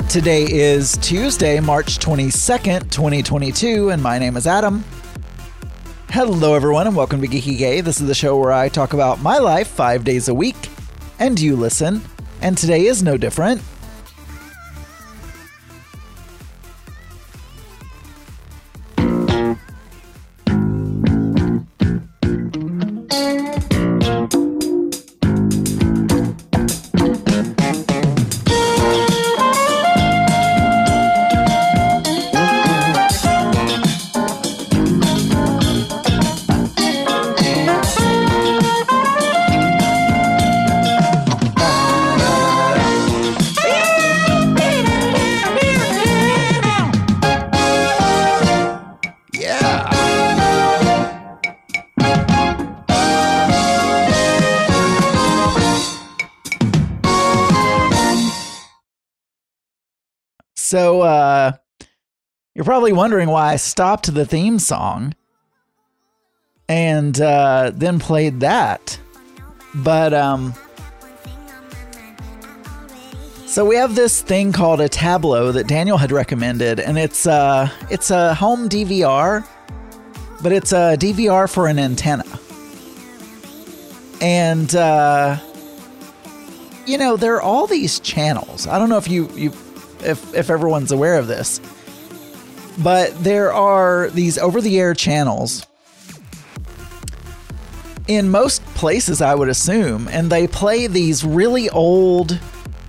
Today is Tuesday, March 22nd, 2022, and my name is Adam. Hello, everyone, and welcome to Geeky Gay. This is the show where I talk about my life 5 days a week, and you listen, and today is no different. So, you're probably wondering why I stopped the theme song and then played that. But, so we have this thing called a Tablo that Daniel had recommended, and it's a home DVR, but it's a DVR for an antenna. And, you know, there are all these channels. I don't know if everyone's aware of this, but there are these over-the-air channels in most places, I would assume, and they play these really old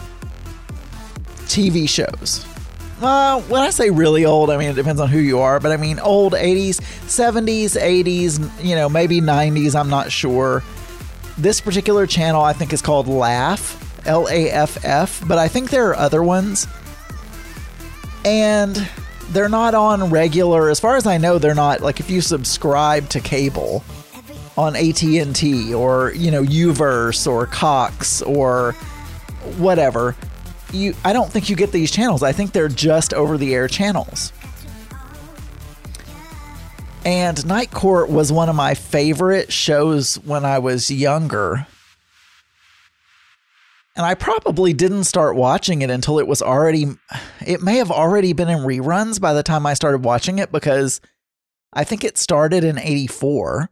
TV shows. When I say really old, I mean, it depends on who you are, but I mean old 80s, 70s, 80s, you know, maybe 90s, I'm not sure. This particular channel, I think, is called Laugh, L-A-F-F, but I think there are other ones. And they're not on regular, as far as I know, they're not, like, if you subscribe to cable on AT&T or, you know, Uverse or Cox or whatever, I don't think you get these channels. I think they're just over-the-air channels. And Night Court was one of my favorite shows when I was younger. And I probably didn't start watching it until it may have already been in reruns by the time I started watching it, because I think it started in 84.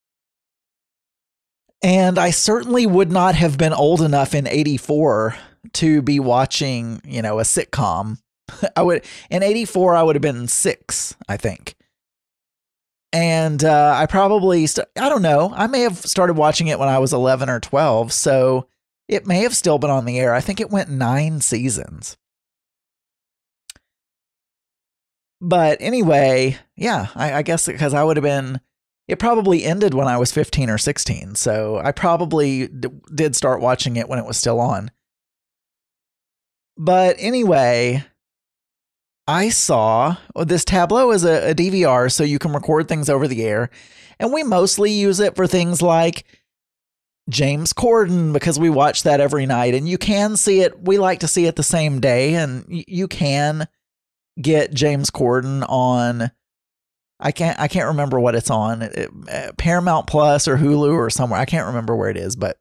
And I certainly would not have been old enough in 84 to be watching, you know, a sitcom. In 84, I would have been 6, I think. And I probably, I don't know, I may have started watching it when I was 11 or 12, so it may have still been on the air. I think it went 9 seasons. But anyway, yeah, I guess because I would have been, it probably ended when I was 15 or 16. So I probably did start watching it when it was still on. But anyway, I saw this Tablo is a DVR, so you can record things over the air. And we mostly use it for things like James Corden, because we watch that every night, and you can see it. We like to see it the same day, and you can get James Corden on, I can't remember what it's on, Paramount Plus or Hulu or somewhere. I can't remember where it is, but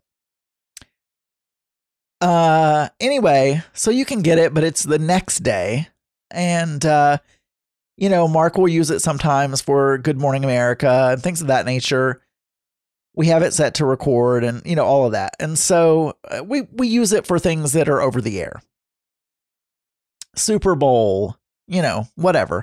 anyway, so you can get it, but it's the next day. And you know, Mark will use it sometimes for Good Morning America and things of that nature. We have it set to record and, you know, all of that. And so we use it for things that are over the air. Super Bowl, you know, whatever.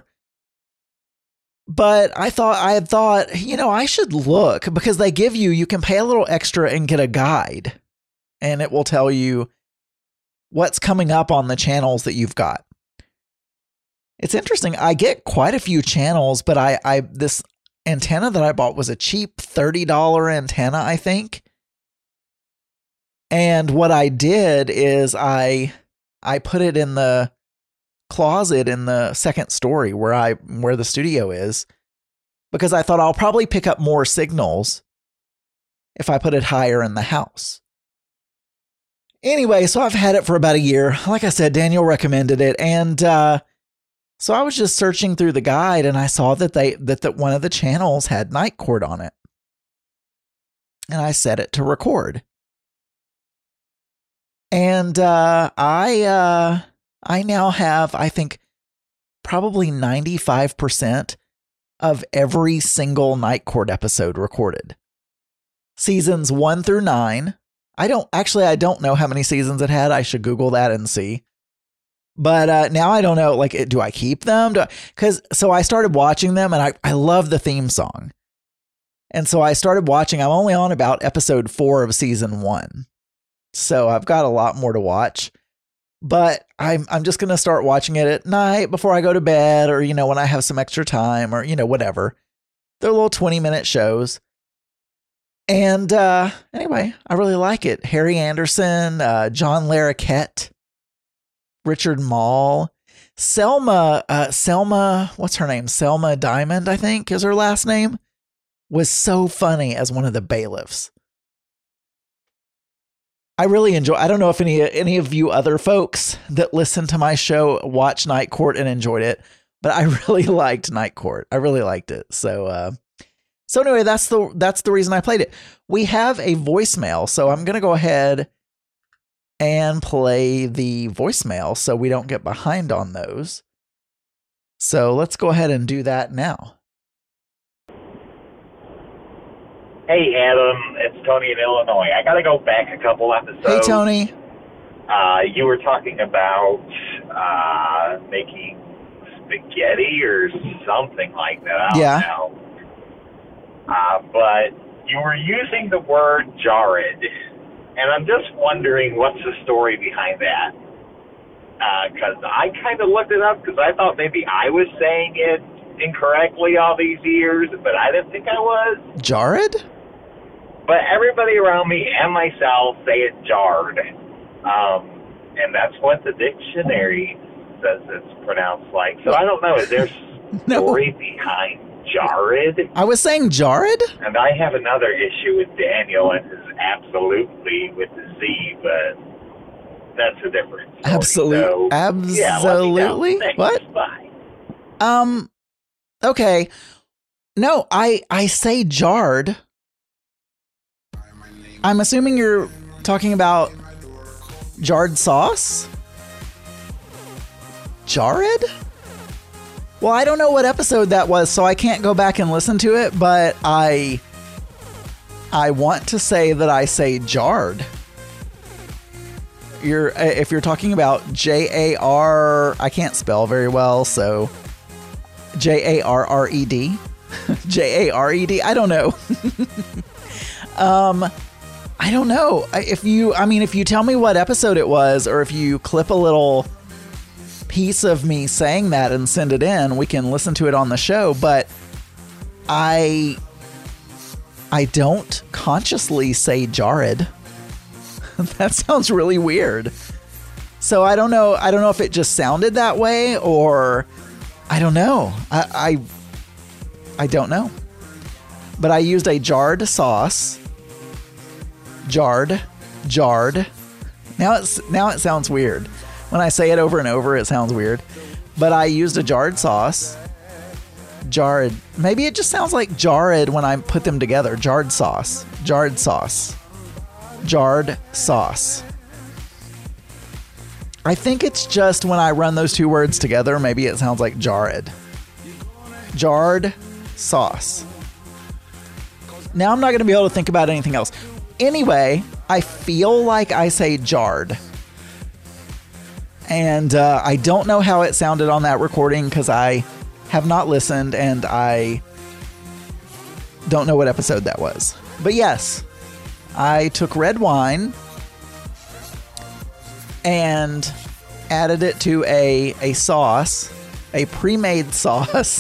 But I had thought, you know, I should look, because they give you can pay a little extra and get a guide, and it will tell you what's coming up on the channels that you've got. It's interesting. I get quite a few channels, but this antenna that I bought was a cheap $30 antenna, I think. And what I did is I put it in the closet in the second story where the studio is, because I thought I'll probably pick up more signals if I put it higher in the house. Anyway, so I've had it for about a year. Like I said, Daniel recommended it, and so I was just searching through the guide, and I saw that one of the channels had Night Court on it. And I set it to record. And I I now have, I think, probably 95% of every single Night Court episode recorded. Seasons 1 through 9. I don't know how many seasons it had. I should Google that and see. But now I don't know, like, do I keep them? So I started watching them, and I love the theme song. And so I started watching. I'm only on about episode 4 of season 1. So I've got a lot more to watch. But I'm just going to start watching it at night before I go to bed, or, when I have some extra time, or, whatever. They're little 20-minute shows. And anyway, I really like it. Harry Anderson, John Larroquette, Richard Mall, Selma, what's her name? Selma Diamond, I think is her last name, was so funny as one of the bailiffs. I really enjoy. I don't know if any of you other folks that listen to my show watch Night Court and enjoyed it, but I really liked Night Court. I really liked it. So anyway, that's the reason I played it. We have a voicemail, so I'm gonna go ahead and play the voicemail so we don't get behind on those. So let's go ahead and do that now. Hey, Adam, it's Tony in Illinois. I got to go back a couple episodes. Hey, Tony. You were talking about making spaghetti or something like that. I don't know. But you were using the word jarred, and I'm just wondering what's the story behind that. Because I kind of looked it up because I thought maybe I was saying it incorrectly all these years, but I didn't think I was. Jarred? But everybody around me and myself say it jarred. And that's what the dictionary says it's pronounced like. So I don't know. Is there a story behind jarred? I was saying jarred? And I have another issue with Daniel and his absolutely with the Z, but that's a different story. Absolutely. So, absolutely? Yeah, what? Bye. Okay. No, I say jarred. I'm assuming you're talking about jarred sauce? Jarred? Well, I don't know what episode that was, so I can't go back and listen to it, but I want to say that I say jarred. If you're talking about Jar, I can't spell very well, so Jarred. Jarred. I don't know. I don't know. If you tell me what episode it was, or if you clip a little piece of me saying that and send it in, we can listen to it on the show. But I don't consciously say jarred. That sounds really weird. So I don't know if it just sounded that way, or I don't know. I don't know. But I used a jarred sauce. Jarred. Now it sounds weird. When I say it over and over, it sounds weird. But I used a jarred sauce. Jarred. Maybe it just sounds like jarred when I put them together. Jarred sauce. Jarred sauce. Jarred sauce. I think it's just when I run those two words together, maybe it sounds like jarred. Jarred sauce. Now I'm not going to be able to think about anything else. Anyway, I feel like I say jarred. And I don't know how it sounded on that recording because I have not listened and I don't know what episode that was. But yes, I took red wine and added it to a sauce, a pre-made sauce.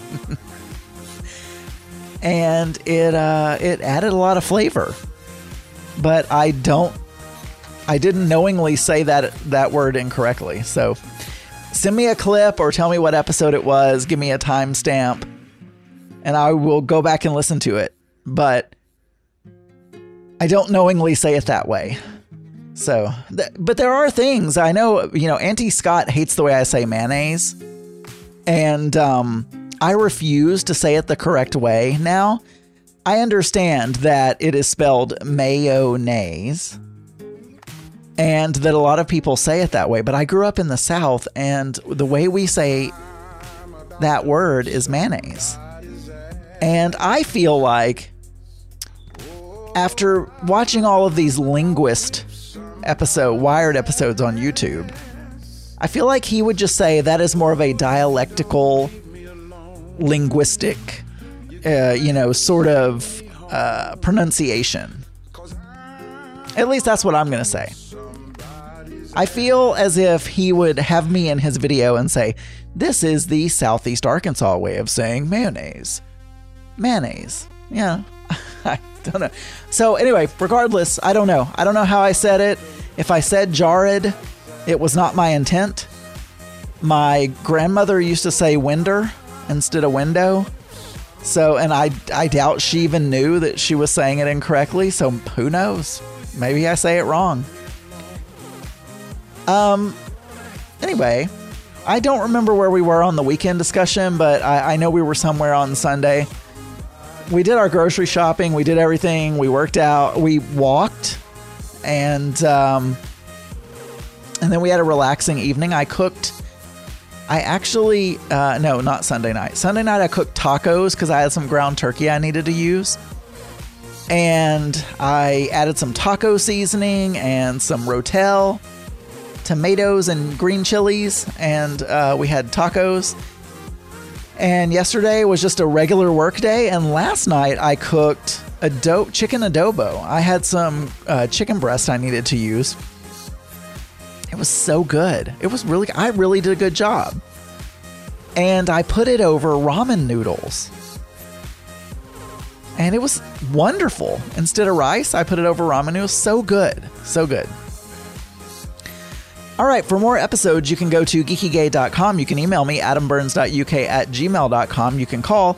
And it added a lot of flavor. But I didn't knowingly say that word incorrectly. So send me a clip or tell me what episode it was. Give me a timestamp and I will go back and listen to it. But I don't knowingly say it that way. So, but there are things I know, Auntie Scott hates the way I say mayonnaise. And I refuse to say it the correct way now. I understand that it is spelled mayonnaise, and that a lot of people say it that way. But I grew up in the South, and the way we say that word is mayonnaise. And I feel like after watching all of these linguist Wired episodes on YouTube, I feel like he would just say that is more of a dialectical, linguistic, sort of pronunciation. At least that's what I'm going to say. I feel as if he would have me in his video and say, this is the Southeast Arkansas way of saying mayonnaise. Mayonnaise. Yeah. I don't know. So anyway, regardless, I don't know. I don't know how I said it. If I said jarred, it was not my intent. My grandmother used to say winder instead of window. So, and I doubt she even knew that she was saying it incorrectly. So who knows? Maybe I say it wrong. Anyway, I don't remember where we were on the weekend discussion, but I know we were somewhere on Sunday. We did our grocery shopping. We did everything. We worked out. We walked, and then we had a relaxing evening. I cooked. No, not Sunday night. Sunday night I cooked tacos because I had some ground turkey I needed to use. And I added some taco seasoning and some Rotel, tomatoes and green chilies, and we had tacos. And yesterday was just a regular work day, and last night I cooked chicken adobo. I had some chicken breast I needed to use. It was so good. I really did a good job. And I put it over ramen noodles. And it was wonderful. Instead of rice, I put it over ramen noodles. So good. So good. All right, for more episodes, you can go to geekygay.com. You can email me, adamburns.uk@gmail.com. You can call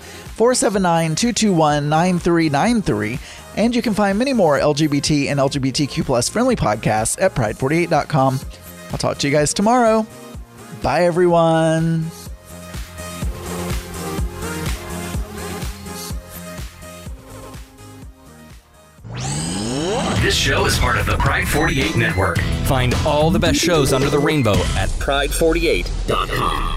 479-221-9393. And you can find many more LGBT and LGBTQ plus friendly podcasts at pride48.com. I'll talk to you guys tomorrow. Bye, everyone. This show is part of the Pride 48 Network. Find all the best shows under the rainbow at pride48.com.